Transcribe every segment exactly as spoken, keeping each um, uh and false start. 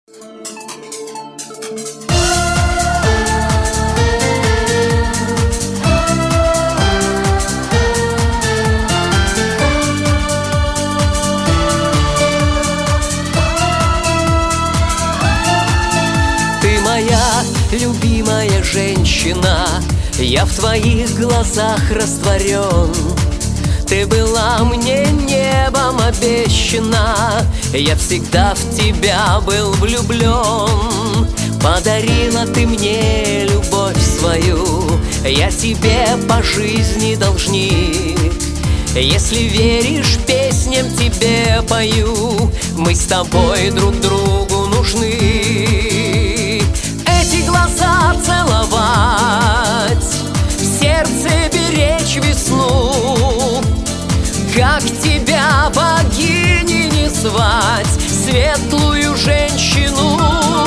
Ты моя любимая женщина, я в твоих глазах растворен. Ты была мне небом обещана, я всегда в тебя был влюблен. Подарила ты мне любовь свою, я тебе по жизни должник. Если веришь, песням тебе пою, мы с тобой друг другу нужны. Эти глаза целовать, в сердце беречь весну. Как тебя, богини, не звать, светлую женщину?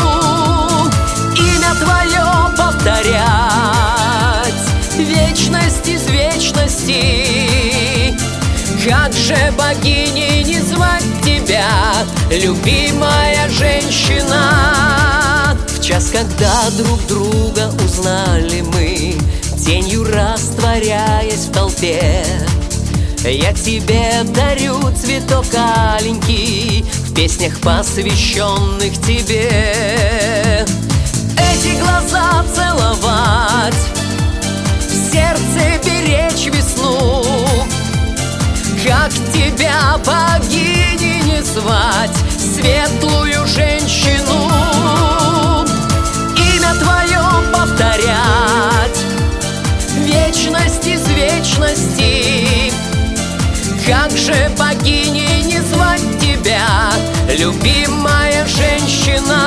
Имя твое повторять, вечность из вечности. Как же, богини, не звать тебя, любимая женщина? В час, когда друг друга узнали мы, тенью растворяясь в толпе, я тебе дарю цветок аленький в песнях, посвященных тебе. Эти глаза целовать, в сердце беречь весну. Как тебя, богини, не звать, светлую женщину? Имя твое повторять, вечность из вечности. Как же, богини, не звать тебя, любимая женщина?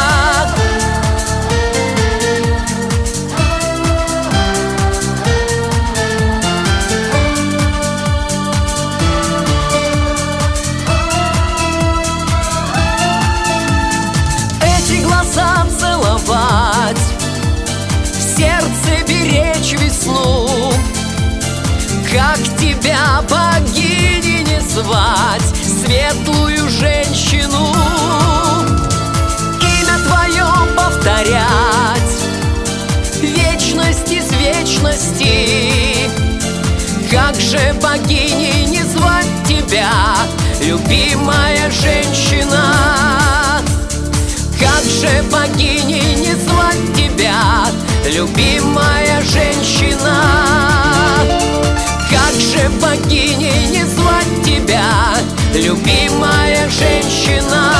Эти глаза целовать, в сердце беречь весну. Как тебя, богини, не звать, светлую женщину? Имя твое повторять, вечность из вечности. Как же, богини, не звать тебя, любимая женщина? Как же, богини, не звать тебя, любимая женщина? Как же, богини, не звать тебя, любимая женщина?